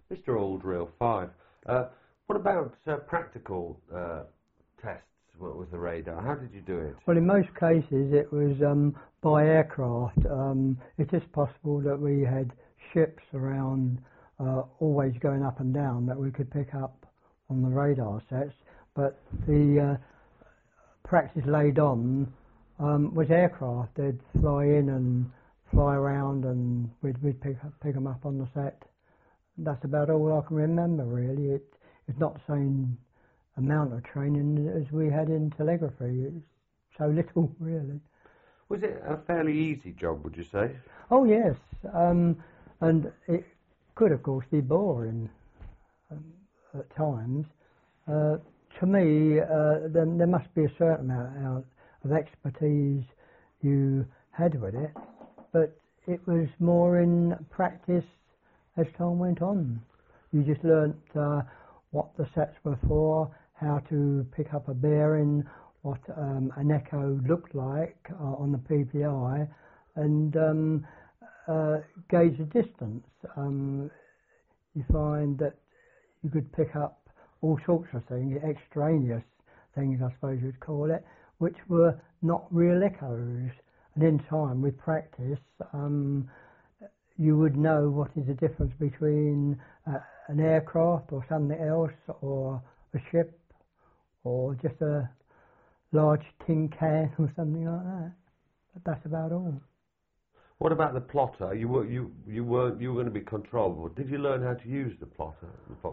Mr. Aldrill, 5. What about practical tests with the radar? How did you do it? Well, in most cases it was by aircraft. It is possible that we had ships around always going up and down that we could pick up on the radar sets, but the practice laid on was aircraft. They'd fly in and fly around and we'd pick them up on the set. That's about all I can remember, really. It's not the same amount of training as we had in telegraphy. It's so little, really. Was it a fairly easy job, would you say? Oh, yes. And it could, of course, be boring at times. To me, there must be a certain amount of expertise you had with it, but it was more in practice as time went on. You just learnt what the sets were for, how to pick up a bearing, what an echo looked like on the PPI, and gauge the distance. You find that you could pick up all sorts of things, extraneous things I suppose you'd call it, which were not real echoes. And in time, with practice, you would know what is the difference between an aircraft or something else, or a ship, or just a large tin can or something like that. But that's about all. What about the plotter? You were going to be controllable. Did you learn how to use the plotter?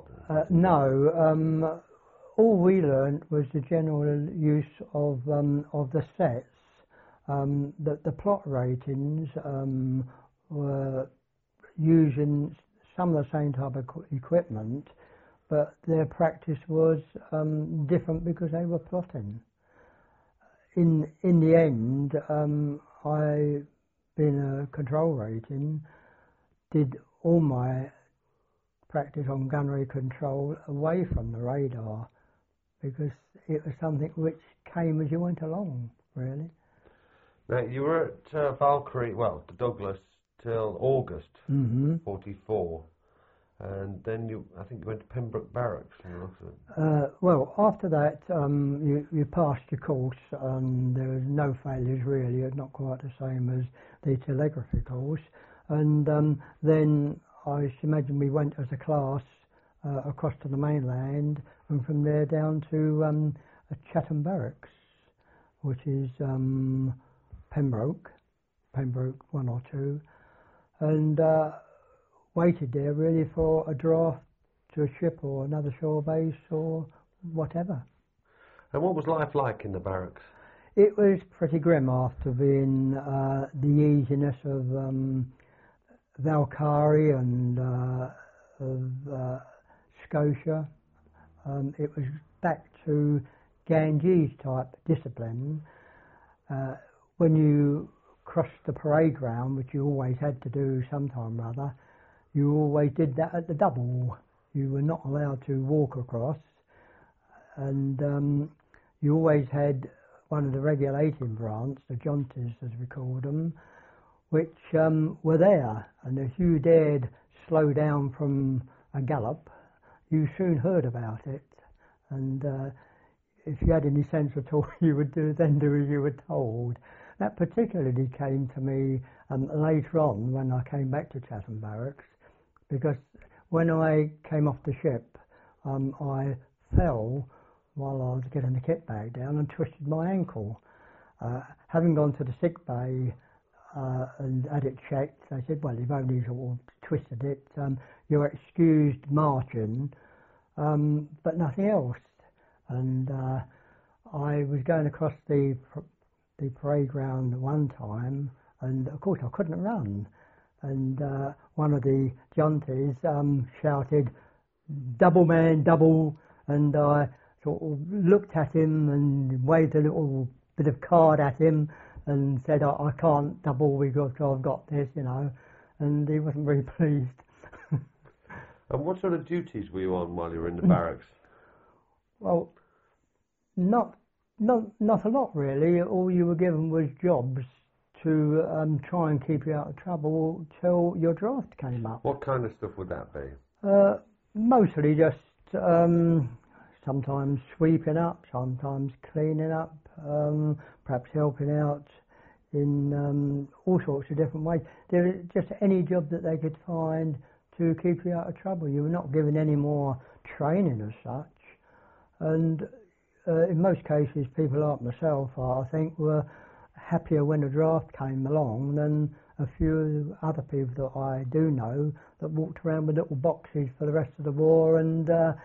No. All we learned was the general use of the sets. The plot ratings were using some of the same type of equipment, but their practice was different because they were plotting. In the end, I, being a control rating, did all my practice on gunnery control away from the radar, because it was something which came as you went along, really. Now, you were at Valkyrie, well, the Douglas, till August 44, and then I think you went to Pembroke Barracks. Well, after that, you passed your course, and there was no failures really. It's not quite the same as the telegraphy course. And then I should imagine we went as a class across to the mainland, and from there down to Chatham Barracks, which is Pembroke 1 or 2, and waited there really for a draft to a ship or another shore base or whatever. And what was life like in the barracks? It was pretty grim after being the easiness of Valkyrie and of Scotia. It was back to Ganges type discipline. When you crossed the parade ground, which you always had to do sometime or other, you always did that at the double. You were not allowed to walk across, and you always had one of the regulating brands, the Jonties as we called them, which were there, and if you dared slow down from a gallop, you soon heard about it, and if you had any sense at all, you would do as you were told. That particularly came to me later on when I came back to Chatham Barracks, because when I came off the ship, I fell while I was getting the kit bag down and twisted my ankle. Having gone to the sick bay and had it checked, they said, well, you've only sort of twisted it, you're excused marching, but nothing else. And I was going across the parade ground one time, and of course I couldn't run. And one of the Jonties shouted, "Double man, double," and I sort of looked at him and waved a little bit of card at him and said, I can't double because I've got this, you know, and he wasn't very pleased. And what sort of duties were you on while you were in the barracks? Well, not a lot really. All you were given was jobs to try and keep you out of trouble till your draft came up. What kind of stuff would that be? Mostly just sometimes sweeping up, sometimes cleaning up, perhaps helping out in all sorts of different ways. There was just any job that they could find to keep you out of trouble. You were not given any more training as such. And in most cases, people like myself, I think, were happier when a draft came along than a few other people that I do know that walked around with little boxes for the rest of the war and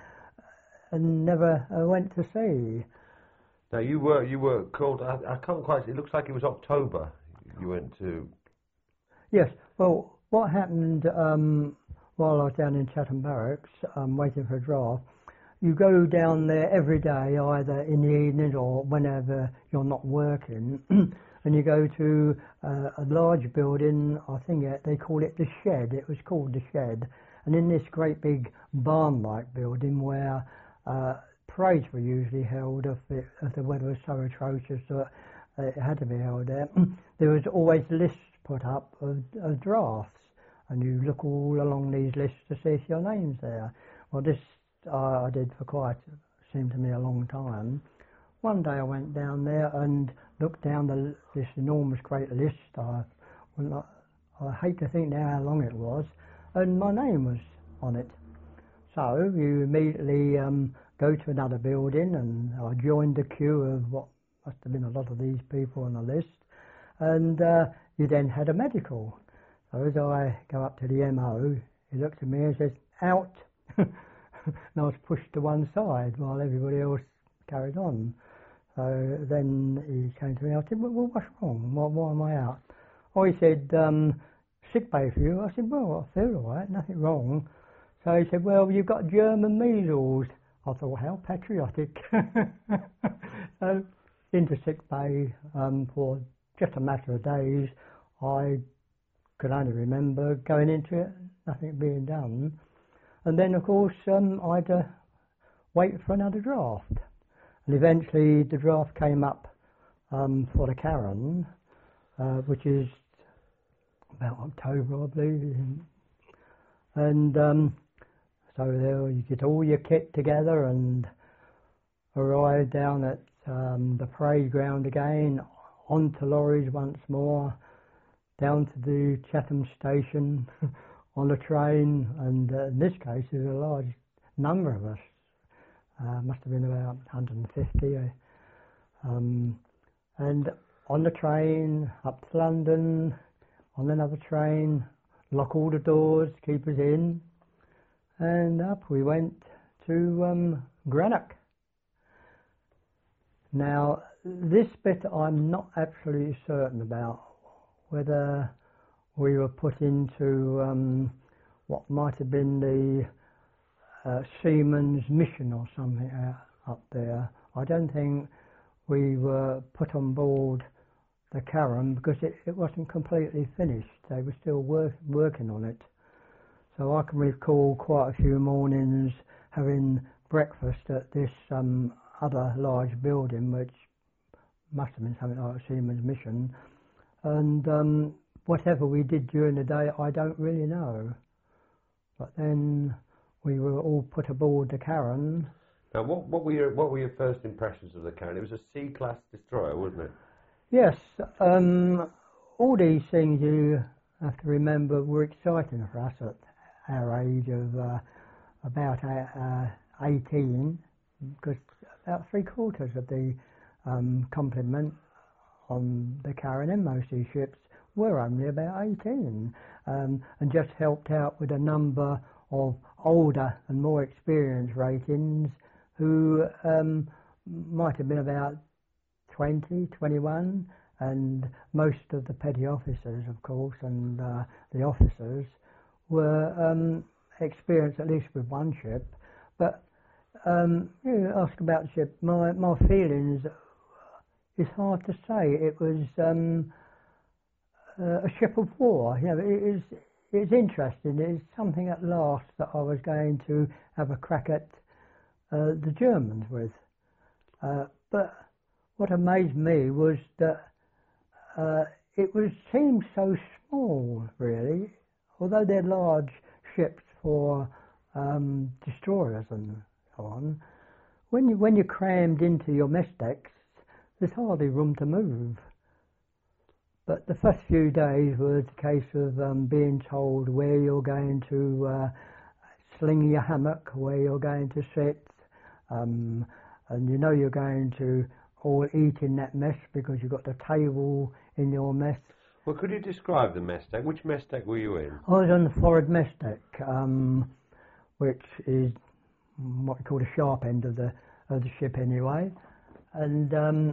never went to sea. Now you were called. I can't quite. It looks like it was October. You went to. Yes. Well, what happened while I was down in Chatham Barracks waiting for a draft? You go down there every day, either in the evenings or whenever you're not working, and you go to a large building. I think they call it the Shed. It was called the Shed, and in this great big barn-like building where parades were usually held if the weather was so atrocious that it had to be held there. There was always lists put up of drafts, and you look all along these lists to see if your name's there. Well, this I did for seemed to me a long time. One day I went down there and looked down this enormous great list. I hate to think now how long it was, and my name was on it. So you immediately go to another building, and I joined the queue of what must have been a lot of these people on the list, and you then had a medical. So as I go up to the MO, he looks at me and says, "Out." And I was pushed to one side while everybody else carried on. So then he came to me. I said, well, what's wrong? Why am I out? Oh, he said, sick bay for you. I said, well, I feel all right, nothing wrong. So he said, well, you've got German measles. I thought, how patriotic. So into sick bay for just a matter of days. I could only remember going into it, nothing being done. And then, of course, I had to wait for another draft. And eventually the draft came up for the Karen, which is about October, I believe. And so there you get all your kit together and arrive down at the parade ground again, onto lorries once more, down to the Chatham station, on a train, and in this case there's a large number of us, must have been about 150, and on the train up to London, on another train, lock all the doors, keep us in, and up we went to Greenock. Now this bit I'm not absolutely certain about, whether we were put into what might have been the Seamen's Mission or something up there. I don't think we were put on board the Karen because it wasn't completely finished. They were still working on it. So I can recall quite a few mornings having breakfast at this other large building, which must have been something like a Seamen's Mission, and whatever we did during the day, I don't really know. But then we were all put aboard the Karen. Now, what were your first impressions of the Karen? It was a C-class destroyer, wasn't it? Yes. All these things you have to remember were exciting for us at our age of about 18, because about 3/4 of the complement on the Karen and most of these ships were only about 18, and just helped out with a number of older and more experienced ratings who might have been about 20, 21, and most of the petty officers, of course, and the officers were experienced at least with one ship. But you ask about the ship, my feelings, it's hard to say. It was a ship of war. You know, it's interesting. It's something at last that I was going to have a crack at the Germans with. But what amazed me was that it seemed so small, really, although they're large ships for destroyers and so on. When you're crammed into your mess decks, there's hardly room to move. But the first few days was a case of being told where you're going to sling your hammock, where you're going to sit, and you know you're going to all eat in that mess because you've got the table in your mess. Well, could you describe the mess deck? Which mess deck were you in? I was on the forward mess deck, which is what we call the sharp end of the ship anyway, and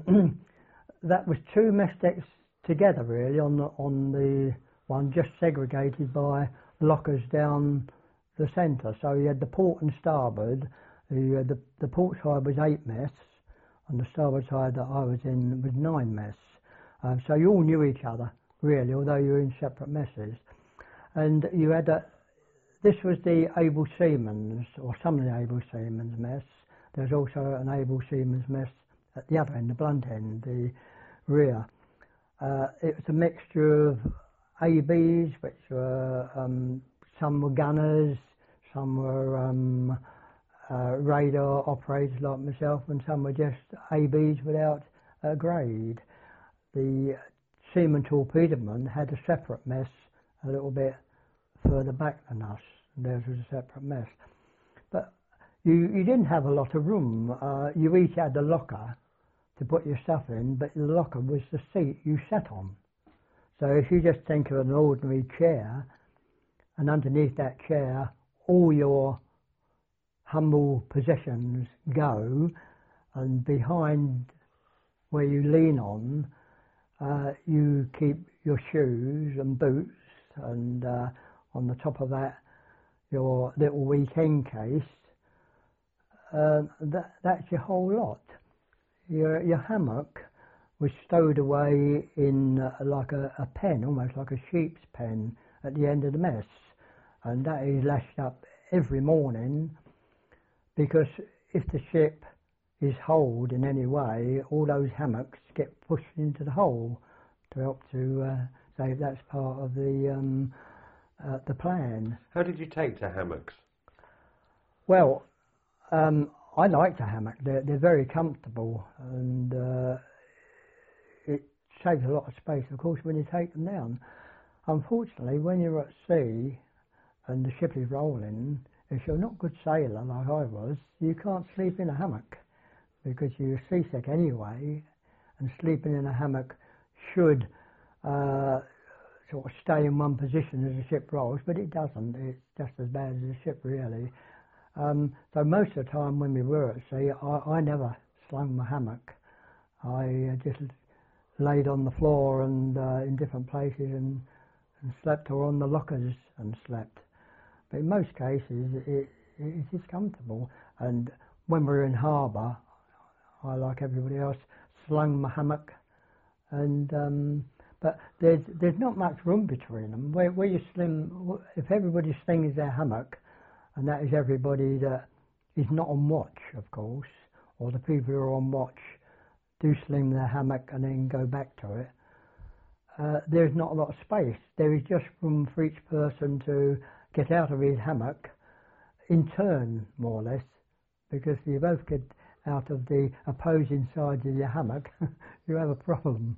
that was two mess decks together really on the one, just segregated by lockers down the centre. So you had the port and starboard. You had the port side was 8 mess, and the starboard side that I was in was 9 mess. So you all knew each other really, although you were in separate messes. And you had this was the able seamen's, or some of the able seamen's mess. There's also an able seamen's mess at the other end, the blunt end, the rear. It was a mixture of ABs, which were some were gunners, some were radar operators like myself, and some were just ABs without a grade. The seaman torpedoman had a separate mess a little bit further back than us, and theirs was a separate mess. But you didn't have a lot of room. You each had a locker to put your stuff in, but the locker was the seat you sat on. So if you just think of an ordinary chair, and underneath that chair all your humble possessions go, and behind where you lean on you keep your shoes and boots, and on the top of that your little weekend case. That's your whole lot. Your hammock was stowed away in like a pen, almost like a sheep's pen at the end of the mess, and that is lashed up every morning, because if the ship is holed in any way, all those hammocks get pushed into the hole to help to say that's part of the plan. How did you take to hammocks? Well, I like the hammock. They're very comfortable, and it saves a lot of space, of course, when you take them down. Unfortunately, when you're at sea and the ship is rolling, if you're not a good sailor like I was, you can't sleep in a hammock because you're seasick anyway, and sleeping in a hammock should sort of stay in one position as the ship rolls, but it doesn't. It's just as bad as the ship, really. So most of the time when we were at sea, I never slung my hammock. I just laid on the floor and in different places and slept, or on the lockers and slept. But in most cases it is comfortable. And when we were in harbour, I, like everybody else, slung my hammock, and but there's not much room between them. Where you sling, if everybody slings their hammock, and that is everybody that is not on watch, of course, or the people who are on watch do sling their hammock and then go back to it, there's not a lot of space. There is just room for each person to get out of his hammock in turn, more or less, because if you both get out of the opposing sides of your hammock, you have a problem.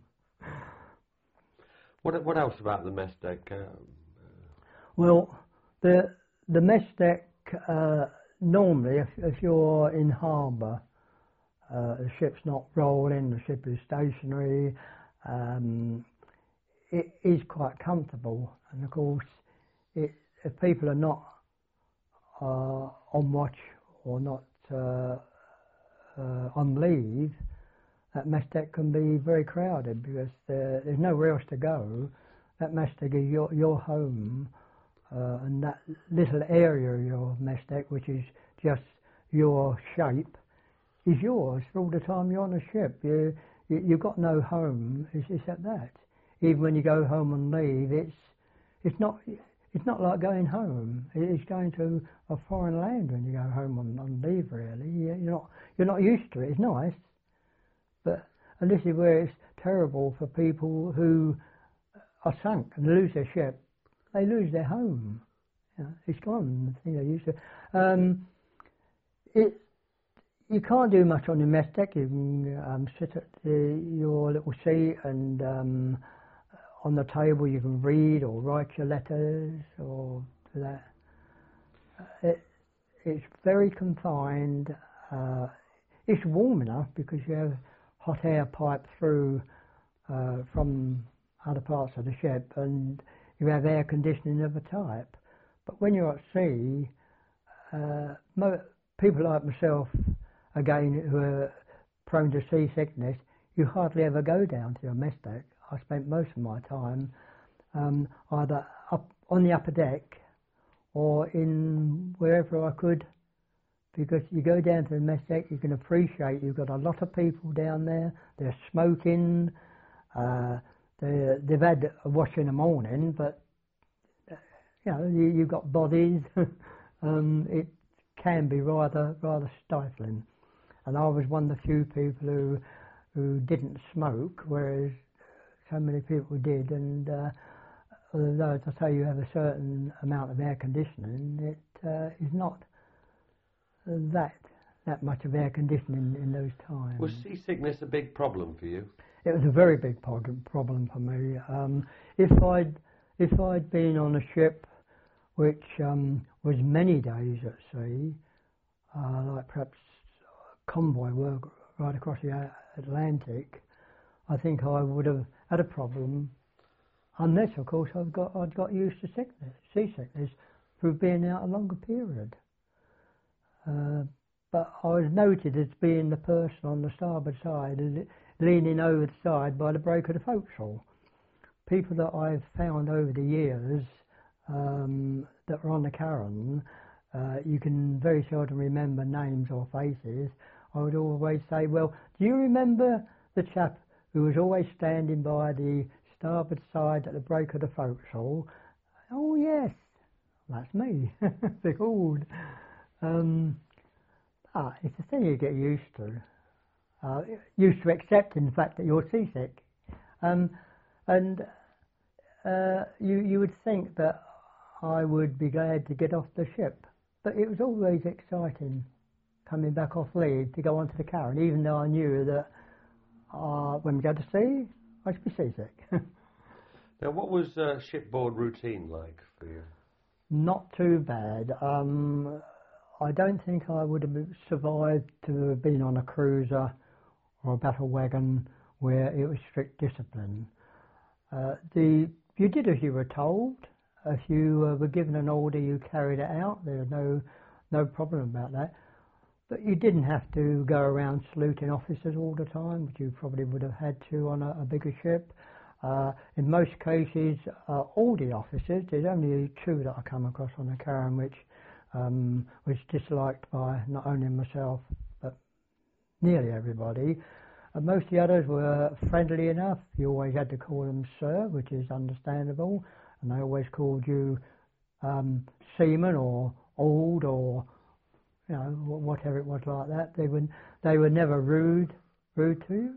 What else about the mess deck? Well, the mess deck, normally, if you're in harbour, the ship's not rolling, the ship is stationary, it is quite comfortable. And of course, if people are not on watch or not on leave, that mess deck can be very crowded because there's nowhere else to go. That mess deck is your home, and that little area of your mess deck, which is just your shape, is yours for all the time you're on a ship. You've got no home except that. Even when you go home on leave, it's not like going home. It's going to a foreign land when you go home on leave. Really, you're not used to it. It's nice, and this is where it's terrible for people who are sunk and lose their ship, they lose their home. It's gone. The thing they used to. You can't do much on the mess deck. You can sit at your little seat, and on the table you can read or write your letters or do that. It's very confined. It's warm enough because you have hot air piped through from other parts of the ship, and you have air conditioning of a type. But when you're at sea, people like myself, again, who are prone to seasickness, you hardly ever go down to your mess deck. I spent most of my time either up on the upper deck or in wherever I could, because you go down to the mess deck, you can appreciate you've got a lot of people down there. They're smoking. They've had a wash in the morning, but you've got bodies. It can be rather stifling. And I was one of the few people who didn't smoke, whereas so many people did. And although, as I say, you have a certain amount of air conditioning, it is not that much of air conditioning in those times. Was seasickness a big problem for you? It was a very big problem for me. If I'd been on a ship which was many days at sea, like perhaps convoy work right across the Atlantic, I think I would have had a problem, unless, of course, I'd got used to seasickness through being out a longer period. But I was noted as being the person on the starboard side, leaning over the side by the break of the forecastle. People that I've found over the years that were on the Karen, you can very seldom remember names or faces. I would always say, well, do you remember the chap who was always standing by the starboard side at the break of the forecastle? Oh, yes, that's me. Behold. It's a thing you get used to. Used to accepting the fact that you're seasick. You would think that I would be glad to get off the ship, but it was always exciting coming back off leave to go onto the Karen, even though I knew that when we go to sea, I should be seasick. Now, what was shipboard routine like for you? Not too bad. I don't think I would have survived to have been on a cruiser or a battle wagon where it was strict discipline. You did as you were told. If you were given an order, you carried it out. There was no problem about that. But you didn't have to go around saluting officers all the time, which you probably would have had to on a bigger ship. In most cases, all the officers, there's only two that I come across on the Karen which was disliked by not only myself, but nearly everybody. Most of the others were friendly enough. You always had to call them sir, which is understandable. And they always called you seaman or old or whatever it was like that. They were never rude to you.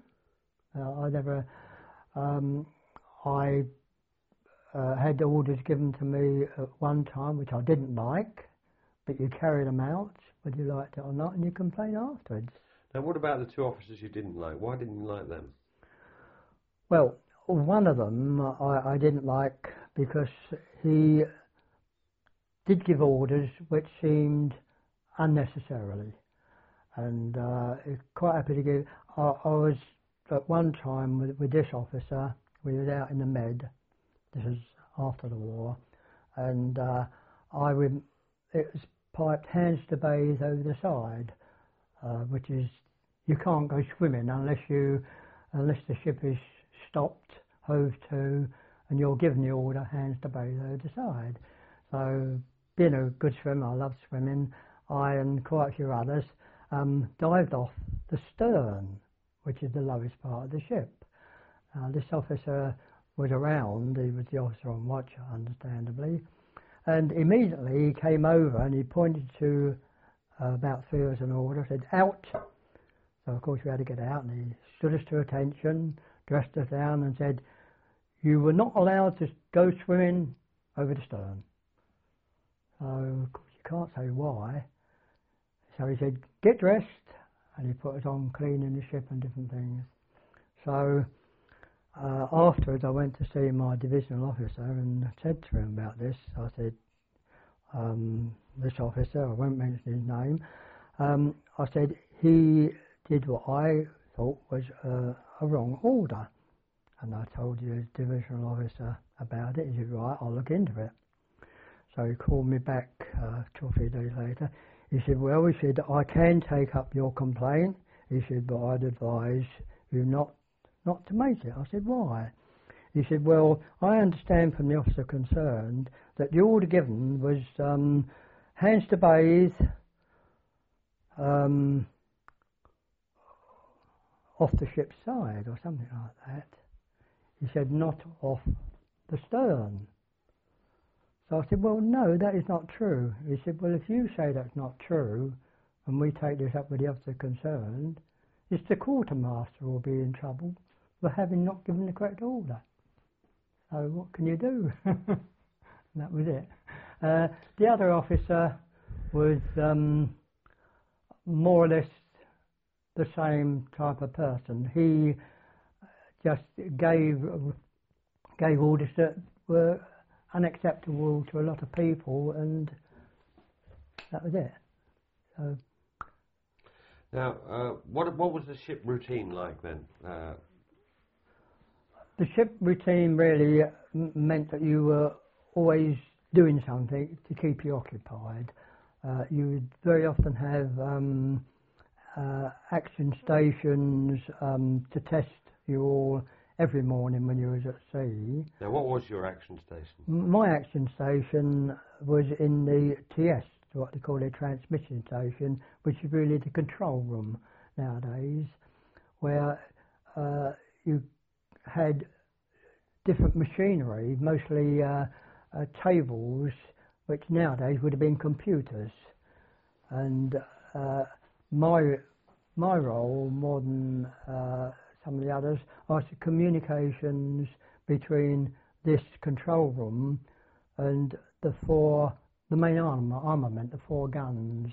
I had orders given to me at one time which I didn't like, but you carry them out whether you liked it or not, and you complain afterwards. Now, what about the two officers you didn't like? Why didn't you like them? Well, one of them I didn't like because he did give orders which seemed unnecessarily, and quite happy to give. I was at one time with this officer. We was out in the Med. This was after the war, and it was piped hands to bathe over the side, which is you can't go swimming unless the ship is stopped, hove to, and you're given the order hands to bathe over the side. So, being a good swimmer, I love swimming. I and quite a few others dived off the stern, which is the lowest part of the ship. This officer was around. He was the officer on watch, understandably, and immediately he came over and he pointed to about three of us an order, said out. So of course we had to get out, and he stood us to attention, dressed us down and said, you were not allowed to go swimming over the stern. So, of course, you can't say why. So he said, get dressed, and he put us on cleaning the ship and different things. So afterwards I went to see my divisional officer and said to him about this. I said, this officer, I won't mention his name, I said he did what I thought was a wrong order. And I told the divisional officer about it. He said, right, I'll look into it. So he called me back 2 or 3 days later. He said, well, he said, I can take up your complaint. He said, but I'd advise you not to make it. I said, why? He said, well, I understand from the officer concerned that the order given was hands to bathe, off the ship's side or something like that. He said, not off the stern. So I said, well, no, that is not true. He said, well, if you say that's not true, and we take this up with the officer concerned, it's the quartermaster will be in trouble for having not given the correct order. So what can you do? And that was it. The other officer was more or less the same type of person. He just gave orders that were unacceptable to a lot of people, and that was it. So, now, what was the ship routine like then? The ship routine really meant that you were always doing something to keep you occupied. You would very often have action stations to test you all every morning when you was at sea. Now, what was your action station? My action station was in the TS, what they call a transmission station, which is really the control room nowadays, where you had different machinery, mostly tables, which nowadays would have been computers. And my role, more than some of the others, was the communications between this control room and the main armament, the 4 guns,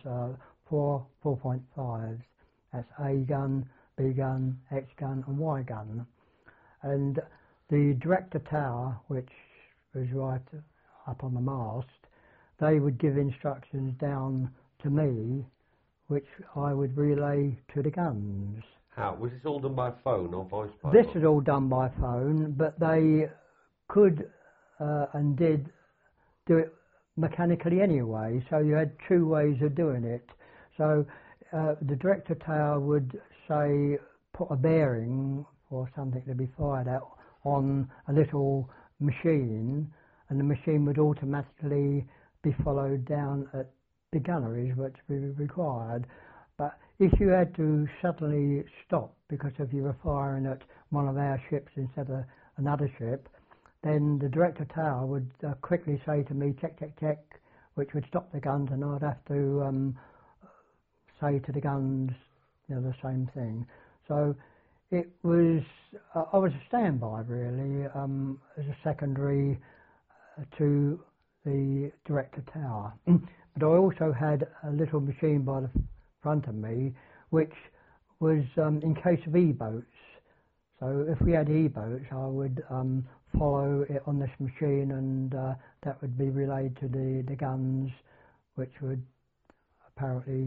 4.5s. That's A gun, B gun, X gun and Y gun. And the director tower, which was right up on the mast, they would give instructions down to me, which I would relay to the guns. How? Was this all done by phone or voice by This phone? is all done by phone, but they could and did do it mechanically anyway, so you had 2 ways of doing it. So the director tower would say, put a bearing or something to be fired at on a little machine, and the machine would automatically be followed down at the gunneries which we required. But if you had to suddenly stop because of you were firing at one of our ships instead of another ship, then the director tower would quickly say to me, check, check, check, which would stop the guns, and I'd have to say to the guns, the same thing. So it was, I was a standby really, as a secondary to the director tower. But I also had a little machine by the front of me, which was in case of E-boats. So if we had E-boats, I would follow it on this machine, and that would be relayed to the guns, which would apparently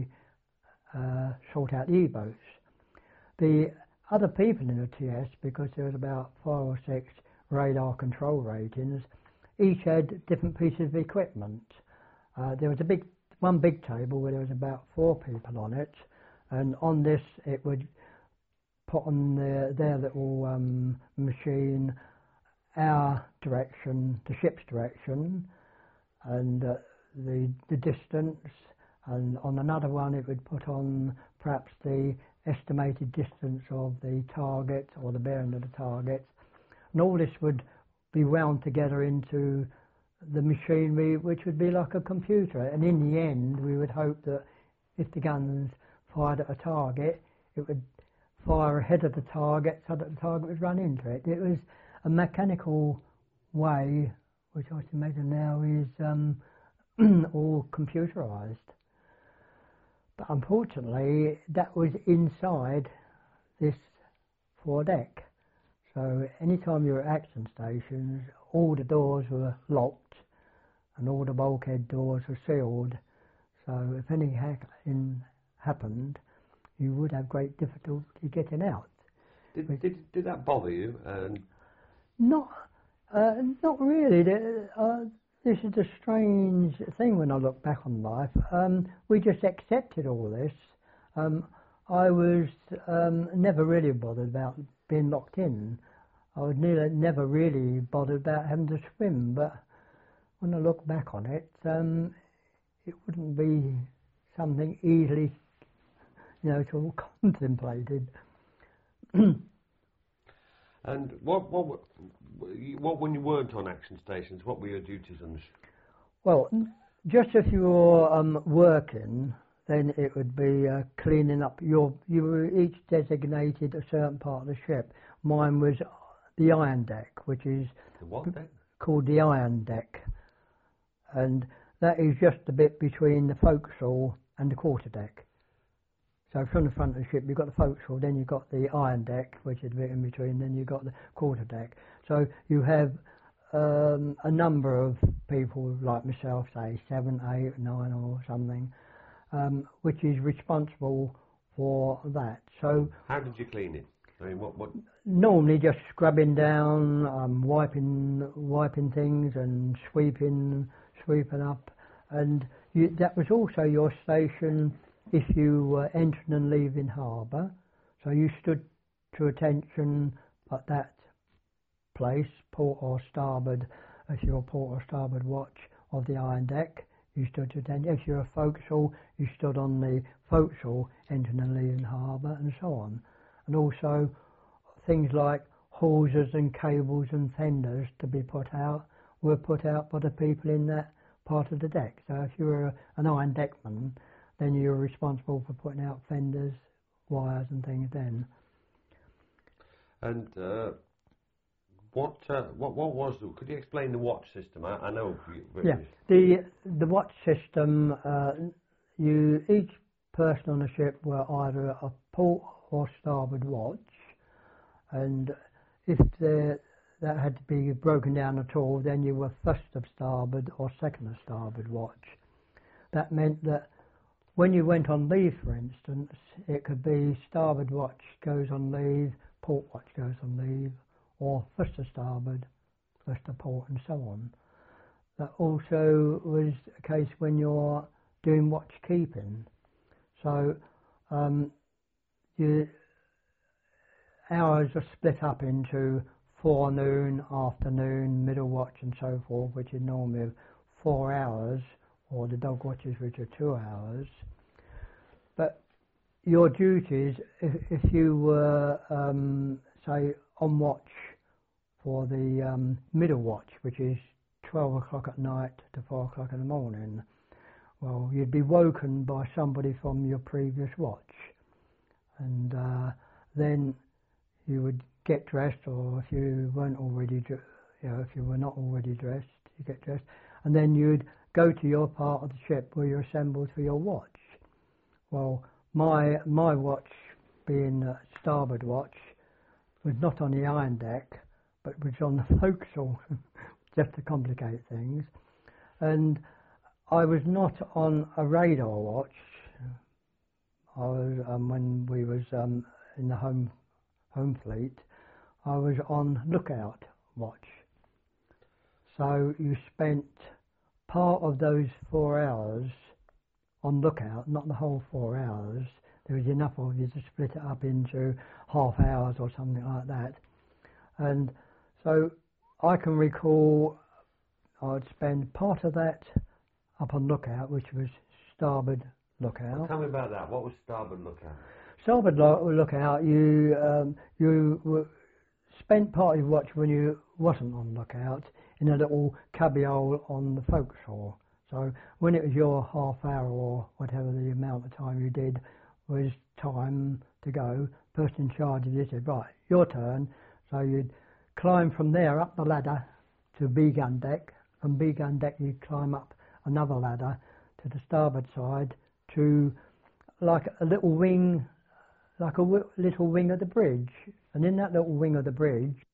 sort out the E-boats. The other people in the TS, because there was about 5 or 6 radar control ratings, each had different pieces of equipment. There was one big table where there was about 4 people on it, and on this it would put on their little machine our direction, the ship's direction, and the distance, and on another one it would put on perhaps the estimated distance of the target or the bearing of the target, and all this would be wound together into the machinery, which would be like a computer. And in the end we would hope that if the guns fired at a target, it would fire ahead of the target so that the target would run into it. It was a mechanical way, which I can imagine now is all computerised. But unfortunately, that was inside this foredeck. So anytime you were at action stations, all the doors were locked and all the bulkhead doors were sealed. So if anything happened, you would have great difficulty getting out. Did that bother you? Not really. This is a strange thing when I look back on life. We just accepted all this. I was never really bothered about being locked in. I was never really bothered about having to swim, but when I look back on it, it wouldn't be something easily, sort of contemplated. And what when you weren't on action stations, what were your duties on the ship? Well, just if you were working, then it would be cleaning up. You were each designated a certain part of the ship. Mine was the iron deck, which is the what deck? Called the iron deck, and that is just the bit between the forecastle and the quarterdeck. So from the front of the ship, you've got the forecastle, then you've got the iron deck, which is a bit in between, then you've got the quarterdeck. So you have a number of people like myself, say 7, 8, 9 or something, which is responsible for that. So how did you clean it? I mean, what? Normally just scrubbing down, wiping things and sweeping up. And that was also your station if you were entering and leaving harbour. So you stood to attention at that place, port or starboard. If you're port or starboard watch of the iron deck, you stood to attention. If you're a forecastle, you stood on the forecastle entering and leaving harbour, and so on. And also things like hawsers and cables and fenders to be put out were put out by the people in that part of the deck. So if you were an iron deckman, then you were responsible for putting out fenders, wires and things then. And what was the? Could you explain the watch system? I know. Yeah, the watch system. Each person on the ship were either a port or starboard watch, and if that had to be broken down at all, then you were first of starboard or second of starboard watch. That meant that when you went on leave, for instance, it could be starboard watch goes on leave, port watch goes on leave, or first of starboard, first of port, and so on. That also was a case when you're doing watch keeping. So your hours are split up into forenoon, afternoon, middle watch, and so forth, which is normally 4 hours, or the dog watches, which are 2 hours. But your duties, if you were, say, on watch for the middle watch, which is 12 o'clock at night to 4 o'clock in the morning, well, you'd be woken by somebody from your previous watch, and then you would get dressed, or if you weren't already, if you were not already dressed, you get dressed, and then you'd go to your part of the ship where you're assembled for your watch. Well, my watch, being starboard watch, was not on the iron deck, but was on the forecastle, just to complicate things. And I was not on a radar watch. I was when we was in the home fleet, I was on lookout watch. So you spent part of those 4 hours on lookout, not the whole 4 hours. There was enough of you to split it up into half hours or something like that. And so I can recall I'd spend part of that up on lookout, which was starboard lookout. Well, tell me about that. What was starboard lookout? Starboard lookout, you spent part of your watch when you wasn't on lookout in a little cubbyhole on the forecastle. So when it was your half hour or whatever the amount of time you did was time to go, person in charge of you said, right, your turn. So you'd climb from there up the ladder to B gun deck. From B gun deck you climb up another ladder to the starboard side to like a little wing, little wing of the bridge. And in that little wing of the bridge